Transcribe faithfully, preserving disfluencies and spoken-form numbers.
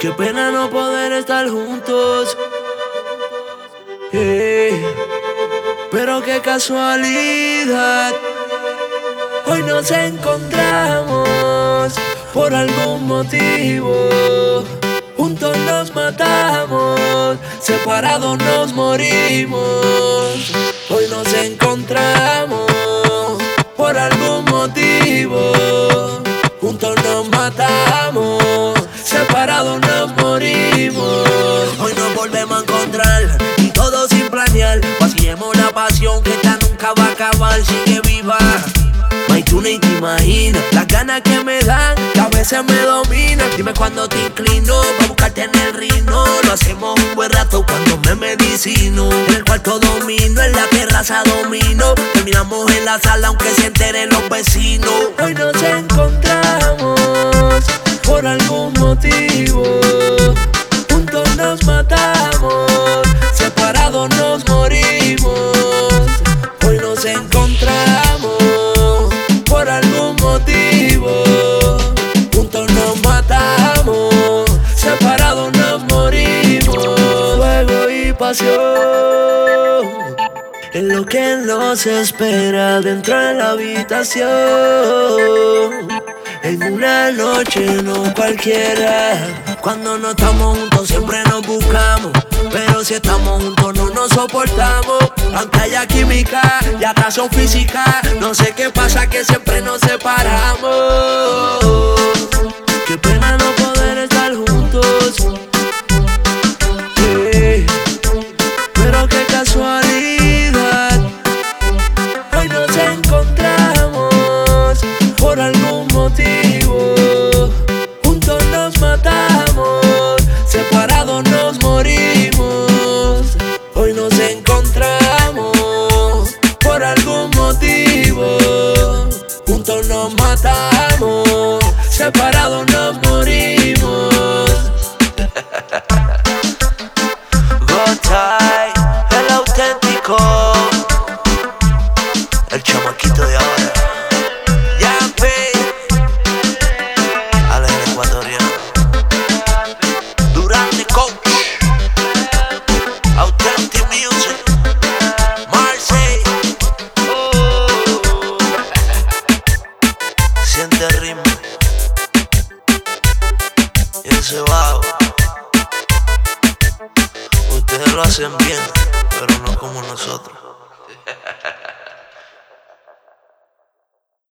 Qué pena no poder estar juntos. Hey, pero qué casualidad. Hoy nos encontramos por algún motivo. Juntos nos matamos, separados nos morimos. Hoy nos encontramos por algún motivo. Juntos nos matamos, separados nos morimos. Hoy nos volvemos a encontrar y todo sin planear. Vaciemos la pasión que esta nunca va a acabar. Sigue viva. May, tú ni te imaginas las ganas que me dan, que a veces me dominan. Dime cuándo te inclino pa' buscarte en el rino. Lo hacemos un buen rato cuando me medicino. En el cuarto domino, en la terraza domino. Terminamos en la sala aunque se enteren los vecinos. Hoy nos encontramos por algún motivo. Juntos nos matamos, separados nos morimos. Hoy nos encontramos por algún motivo. Juntos nos matamos, separados nos morimos. Fuego y pasión es lo que nos espera dentro de la habitación. En una noche no cualquiera. Cuando no estamos juntos siempre nos buscamos, pero si estamos juntos no nos soportamos. Aunque haya química y atracción física, no sé qué pasa que siempre nos separamos. Qué pena no poder estar juntos. Yeah. Pero qué casualidad. Hoy nos encontramos por algún motivo. Juntos nos matamos, separados nos morimos. Hoy nos encontramos por algún motivo. Juntos nos matamos, separados nos morimos. Gotay, el auténtico, el chamaquito de ahora. Yape, Alex el ecuatoriano, Durante Coach, Authentic Music, Marseille. Oh. Siente el ritmo y ese bajo. Ustedes lo hacen bien, pero no como nosotros.